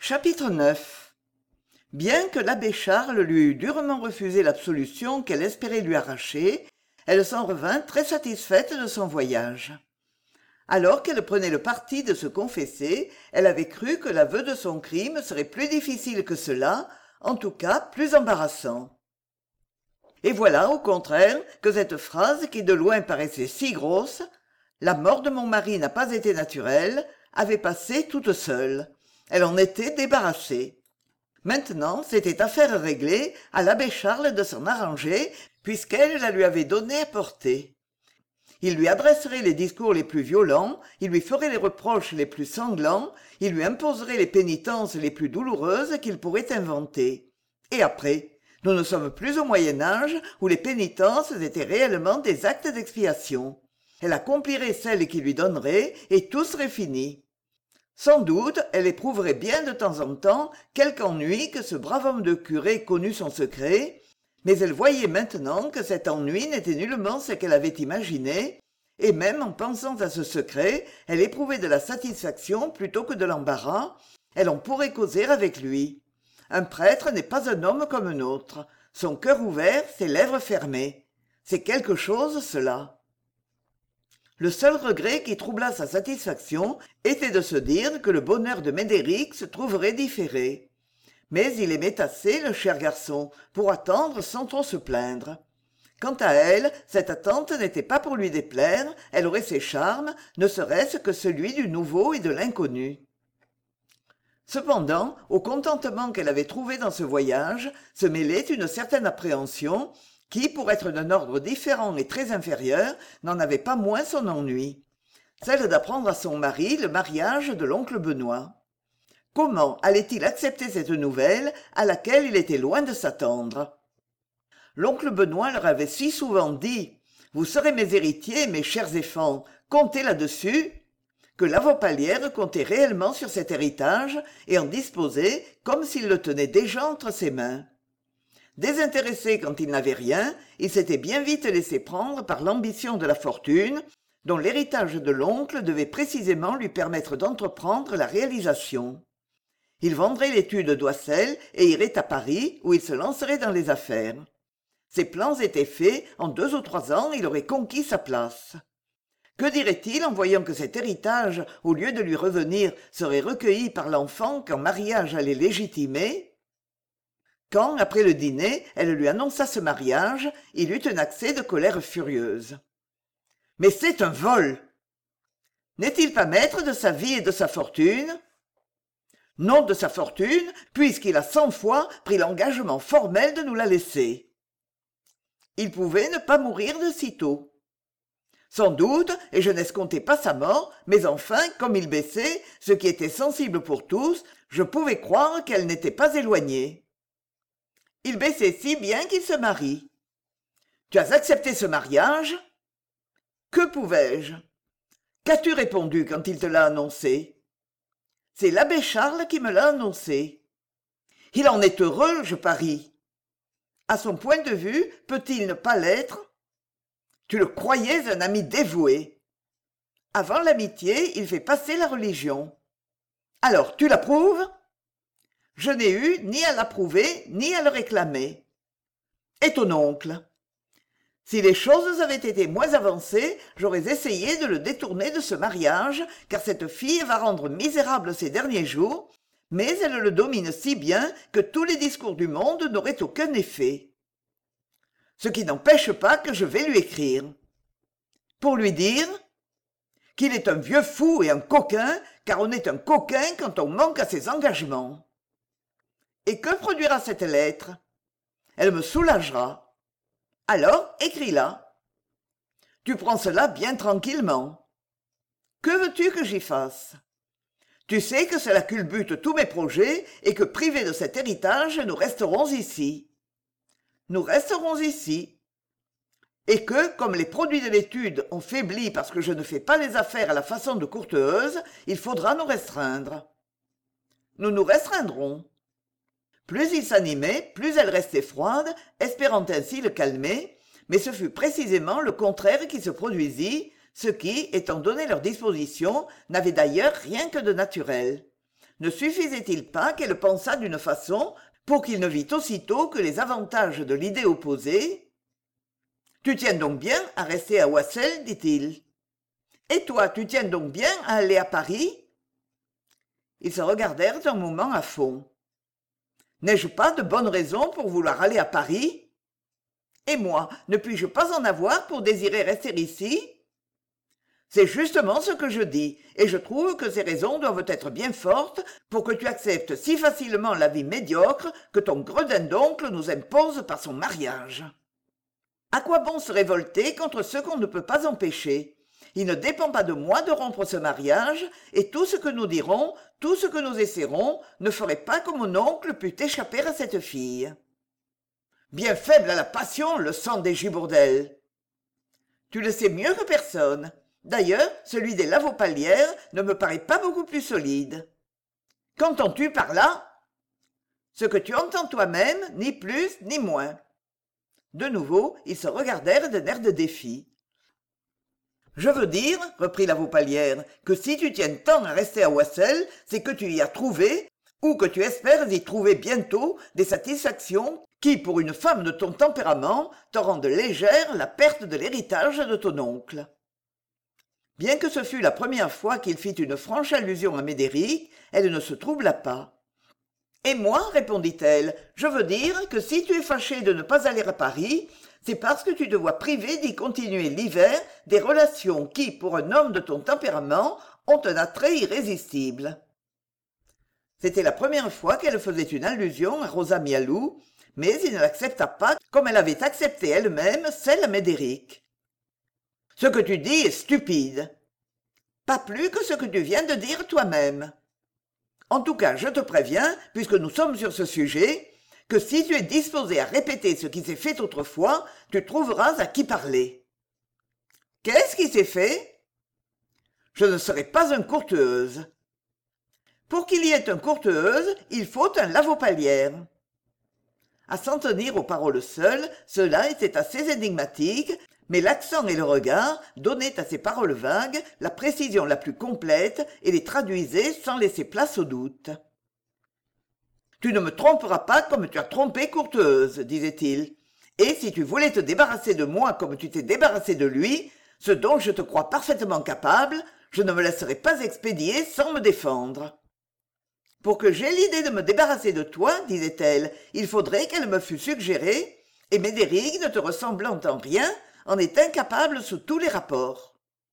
Chapitre 9. Bien que l'abbé Charles lui eût durement refusé l'absolution qu'elle espérait lui arracher, elle s'en revint très satisfaite de son voyage. Alors qu'elle prenait le parti de se confesser, elle avait cru que l'aveu de son crime serait plus difficile que cela, en tout cas plus embarrassant. Et voilà, au contraire, que cette phrase, qui de loin paraissait si grosse, « La mort de mon mari n'a pas été naturelle », avait passé toute seule. Elle en était débarrassée. Maintenant, c'était affaire réglée, à l'abbé Charles de s'en arranger, puisqu'elle la lui avait donnée à porter. Il lui adresserait les discours les plus violents, il lui ferait les reproches les plus sanglants, il lui imposerait les pénitences les plus douloureuses qu'il pourrait inventer. Et après, nous ne sommes plus au Moyen-Âge où les pénitences étaient réellement des actes d'expiation. Elle accomplirait celles qu'il lui donnerait et tout serait fini. Sans doute, elle éprouverait bien de temps en temps quelque ennui que ce brave homme de curé connût son secret, mais elle voyait maintenant que cet ennui n'était nullement ce qu'elle avait imaginé, et même en pensant à ce secret, elle éprouvait de la satisfaction plutôt que de l'embarras, elle en pourrait causer avec lui. Un prêtre n'est pas un homme comme un autre, son cœur ouvert, ses lèvres fermées. C'est quelque chose, cela. Le seul regret qui troubla sa satisfaction était de se dire que le bonheur de Médéric se trouverait différé. Mais il aimait assez le cher garçon pour attendre sans trop se plaindre. Quant à elle, cette attente n'était pas pour lui déplaire, elle aurait ses charmes, ne serait-ce que celui du nouveau et de l'inconnu. Cependant, au contentement qu'elle avait trouvé dans ce voyage, se mêlait une certaine appréhension qui, pour être d'un ordre différent et très inférieur, n'en avait pas moins son ennui. Celle d'apprendre à son mari le mariage de l'oncle Benoît. Comment allait-il accepter cette nouvelle à laquelle il était loin de s'attendre? L'oncle Benoît leur avait si souvent dit « Vous serez mes héritiers, mes chers enfants, comptez là-dessus » que Lavopalière comptait réellement sur cet héritage et en disposait comme s'il le tenait déjà entre ses mains. Désintéressé quand il n'avait rien, il s'était bien vite laissé prendre par l'ambition de la fortune, dont l'héritage de l'oncle devait précisément lui permettre d'entreprendre la réalisation. Il vendrait l'étude d'Oissel et irait à Paris, où il se lancerait dans les affaires. Ses plans étaient faits, en 2 ou 3 ans, il aurait conquis sa place. Que dirait-il en voyant que cet héritage, au lieu de lui revenir, serait recueilli par l'enfant qu'en mariage allait légitimer? Quand, après le dîner, elle lui annonça ce mariage, il eut un accès de colère furieuse. « Mais c'est un vol ! N'est-il pas maître de sa vie et de sa fortune ? Non de sa fortune, puisqu'il a 100 fois pris l'engagement formel de nous la laisser. Il pouvait ne pas mourir de sitôt. Sans doute, et je n'escomptais pas sa mort, mais enfin, comme il baissait, ce qui était sensible pour tous, je pouvais croire qu'elle n'était pas éloignée. Il baissait si bien qu'il se marie. Tu as accepté ce mariage? Que pouvais-je? Qu'as-tu répondu quand il te l'a annoncé? C'est l'abbé Charles qui me l'a annoncé. Il en est heureux, je parie. À son point de vue, peut-il ne pas l'être? Tu le croyais un ami dévoué. Avant l'amitié, il fait passer la religion. Alors, tu l'approuves? Je n'ai eu ni à l'approuver, ni à le réclamer. Et ton oncle? Si les choses avaient été moins avancées, j'aurais essayé de le détourner de ce mariage, car cette fille va rendre misérable ses derniers jours, mais elle le domine si bien que tous les discours du monde n'auraient aucun effet. Ce qui n'empêche pas que je vais lui écrire. Pour lui dire qu'il est un vieux fou et un coquin, car on est un coquin quand on manque à ses engagements. Et que produira cette lettre? Elle me soulagera. Alors, écris-la. Tu prends cela bien tranquillement. Que veux-tu que j'y fasse? Tu sais que cela culbute tous mes projets et que, privés de cet héritage, nous resterons ici. Nous resterons ici. Et que, comme les produits de l'étude ont faibli parce que je ne fais pas les affaires à la façon de Courteheuse, il faudra nous restreindre. Nous nous restreindrons. Plus il s'animait, plus elle restait froide, espérant ainsi le calmer, mais ce fut précisément le contraire qui se produisit, ce qui, étant donné leur disposition, n'avait d'ailleurs rien que de naturel. Ne suffisait-il pas qu'elle pensât d'une façon pour qu'il ne vît aussitôt que les avantages de l'idée opposée? Tu tiens donc bien à rester à Ouassel, dit-il. Et toi, tu tiens donc bien à aller à Paris? Ils se regardèrent un moment à fond. N'ai-je pas de bonnes raisons pour vouloir aller à Paris? Et moi, ne puis-je pas en avoir pour désirer rester ici? C'est justement ce que je dis, et je trouve que ces raisons doivent être bien fortes pour que tu acceptes si facilement la vie médiocre que ton gredin d'oncle nous impose par son mariage. À quoi bon se révolter contre ce qu'on ne peut pas empêcher? Il ne dépend pas de moi de rompre ce mariage, et tout ce que nous dirons, tout ce que nous essaierons, ne ferait pas que mon oncle pût échapper à cette fille. Bien faible à la passion, le sang des Gibourdel. Tu le sais mieux que personne. D'ailleurs, celui des Lavopalières ne me paraît pas beaucoup plus solide. Qu'entends-tu par là? Ce que tu entends toi-même, ni plus ni moins. De nouveau, ils se regardèrent d'un air de défi. Je veux dire, reprit la Vaupalière, que si tu tiens tant à rester à Ouassel, c'est que tu y as trouvé, ou que tu espères y trouver bientôt, des satisfactions qui, pour une femme de ton tempérament, te rendent légère la perte de l'héritage de ton oncle. Bien que ce fût la première fois qu'il fit une franche allusion à Médéric, elle ne se troubla pas. « Et moi, répondit-elle, je veux dire que si tu es fâché de ne pas aller à Paris, c'est parce que tu te vois privé d'y continuer l'hiver des relations qui, pour un homme de ton tempérament, ont un attrait irrésistible. » C'était la première fois qu'elle faisait une allusion à Rosa Mialou, mais il ne l'accepta pas comme elle avait accepté elle-même celle à Médéric. « Ce que tu dis est stupide. » « Pas plus que ce que tu viens de dire toi-même. En tout cas, je te préviens, puisque nous sommes sur ce sujet, que si tu es disposé à répéter ce qui s'est fait autrefois, tu trouveras à qui parler. »« Qu'est-ce qui s'est fait ?»« Je ne serai pas un courteuse. »« Pour qu'il y ait un courteuse, il faut un Lavopalière. » À s'en tenir aux paroles seules, cela était assez énigmatique, mais l'accent et le regard donnaient à ces paroles vagues la précision la plus complète et les traduisaient sans laisser place au doute. « Tu ne me tromperas pas comme tu as trompé Courteuse, disait-il. Et si tu voulais te débarrasser de moi comme tu t'es débarrassé de lui, ce dont je te crois parfaitement capable, je ne me laisserai pas expédier sans me défendre. Pour que j'aie l'idée de me débarrasser de toi, disait-elle, il faudrait qu'elle me fût suggérée, et Médéric, ne te ressemblant en rien, en est incapable sous tous les rapports. »«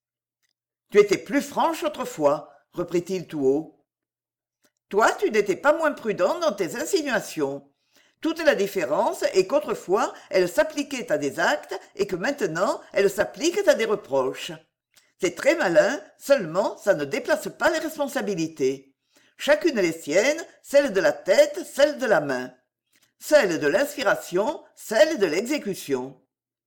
Tu étais plus franche autrefois, reprit-il tout haut. Toi, tu n'étais pas moins prudent dans tes insinuations. Toute la différence est qu'autrefois, elles s'appliquaient à des actes et que maintenant, elles s'appliquent à des reproches. C'est très malin, seulement ça ne déplace pas les responsabilités. Chacune les siennes, celle de la tête, celle de la main. Celle de l'inspiration, celle de l'exécution.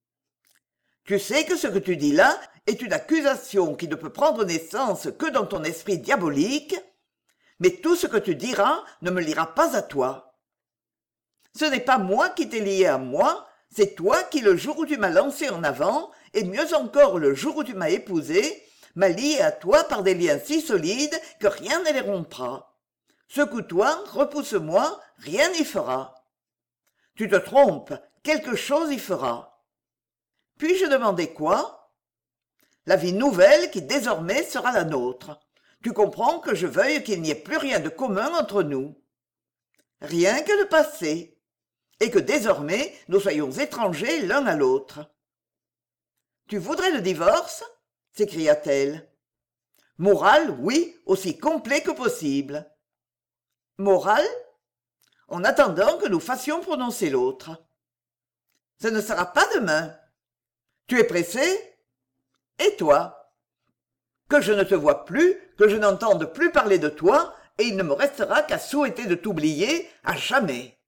Tu sais que ce que tu dis là est une accusation qui ne peut prendre naissance que dans ton esprit diabolique, mais tout ce que tu diras ne me liera pas à toi. Ce n'est pas moi qui t'ai lié à moi, c'est toi qui, le jour où tu m'as lancé en avant, et mieux encore le jour où tu m'as épousé, m'as lié à toi par des liens si solides que rien ne les rompra. Secoue-toi, repousse-moi, rien n'y fera. Tu te trompes, quelque chose y fera. Puis-je demander quoi? La vie nouvelle qui désormais sera la nôtre. Tu comprends que je veuille qu'il n'y ait plus rien de commun entre nous. Rien que le passé. Et que désormais nous soyons étrangers l'un à l'autre. Tu voudrais le divorce? S'écria-t-elle. Moral, oui, aussi complet que possible. Moral? En attendant que nous fassions prononcer l'autre. Ce ne sera pas demain. Tu es pressé? Et toi? Que je ne te vois plus, que je n'entende plus parler de toi, et il ne me restera qu'à souhaiter de t'oublier à jamais.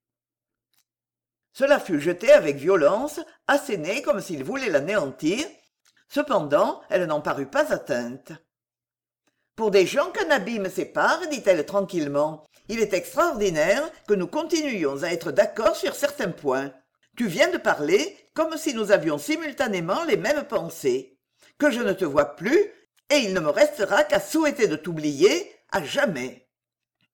Cela fut jeté avec violence, asséné comme s'il voulait l'anéantir. Cependant, elle n'en parut pas atteinte. Pour des gens qu'un abîme sépare, dit-elle tranquillement, il est extraordinaire que nous continuions à être d'accord sur certains points. Tu viens de parler comme si nous avions simultanément les mêmes pensées. Que je ne te vois plus, et il ne me restera qu'à souhaiter de t'oublier à jamais.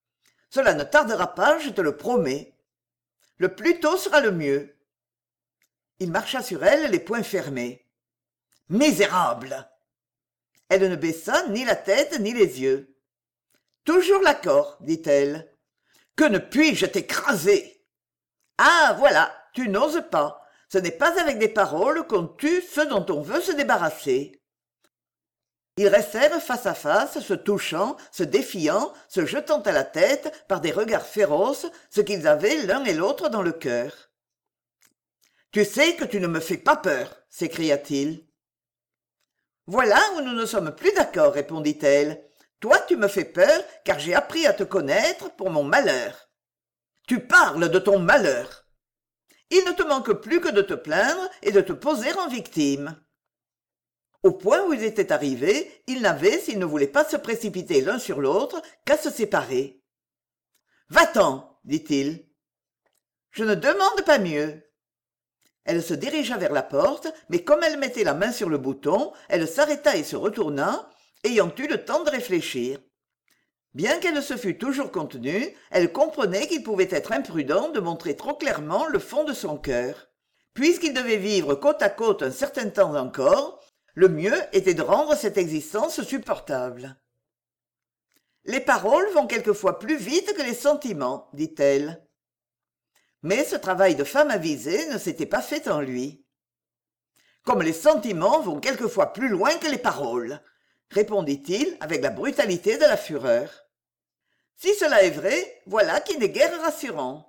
Cela ne tardera pas, je te le promets. Le plus tôt sera le mieux. Il marcha sur elle, les poings fermés. Misérable! Elle ne baissa ni la tête ni les yeux. Toujours l'accord, dit-elle. Que ne puis-je t'écraser? Ah, voilà, tu n'oses pas. Ce n'est pas avec des paroles qu'on tue ceux dont on veut se débarrasser. Ils restèrent face à face, se touchant, se défiant, se jetant à la tête par des regards féroces, ce qu'ils avaient l'un et l'autre dans le cœur. « Tu sais que tu ne me fais pas peur !» s'écria-t-il. « Voilà où nous ne sommes plus d'accord, répondit-elle. Toi, tu me fais peur, car j'ai appris à te connaître pour mon malheur. Tu parles de ton malheur. Il ne te manque plus que de te plaindre et de te poser en victime. » Au point où ils étaient arrivés, ils n'avaient, s'ils ne voulaient pas se précipiter l'un sur l'autre, qu'à se séparer. « Va-t'en, dit-il. Je ne demande pas mieux. Elle se dirigea vers la porte, mais comme elle mettait la main sur le bouton, elle s'arrêta et se retourna, ayant eu le temps de réfléchir. Bien qu'elle se fût toujours contenue, elle comprenait qu'il pouvait être imprudent de montrer trop clairement le fond de son cœur. Puisqu'ils devaient vivre côte à côte un certain temps encore, le mieux était de rendre cette existence supportable. « Les paroles vont quelquefois plus vite que les sentiments, dit-elle. Mais ce travail de femme avisée ne s'était pas fait en lui. « Comme les sentiments vont quelquefois plus loin que les paroles, répondit-il avec la brutalité de la fureur. Si cela est vrai, voilà qui n'est guère rassurant.